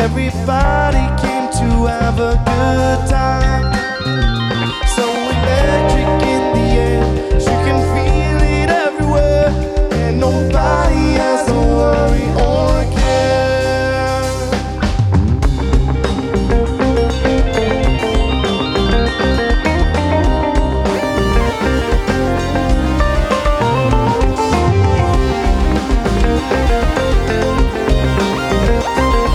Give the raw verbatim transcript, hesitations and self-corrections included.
Everybody came to have a good time. So electric